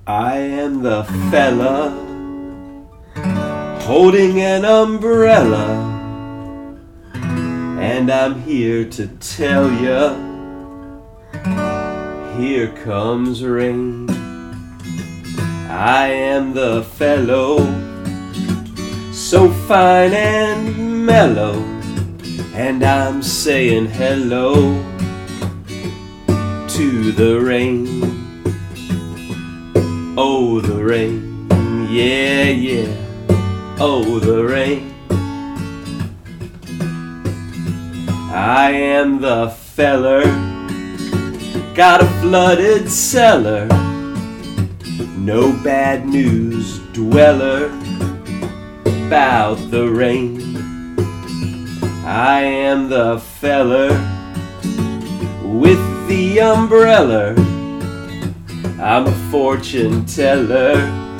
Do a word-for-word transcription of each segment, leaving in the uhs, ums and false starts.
I am the fella holding an umbrella, and I'm here to tell ya, here comes rain. I am the fellow, so fine and mellow, and I'm saying hello to the rain. Oh, the rain, yeah, yeah, oh, the rain. I am the feller, got a flooded cellar, no bad news dweller about the rain. I am the feller with the umbrella, I'm a fortune teller,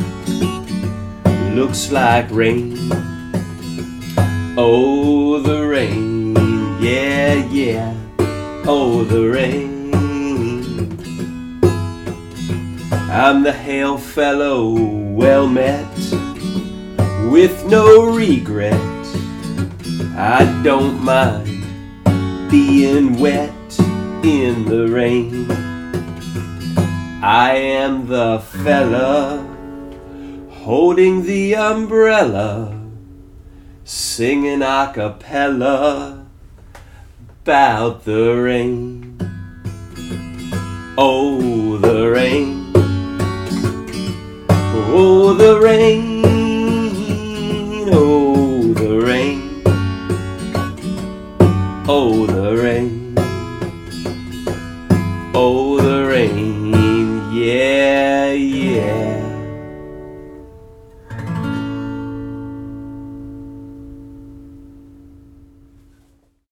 looks like rain. Oh, the rain, yeah, yeah, oh, the rain. I'm the hail fellow, well met, with no regret. I don't mind being wet in the rain. I am the fella holding the umbrella, singing a cappella about the rain. Oh, the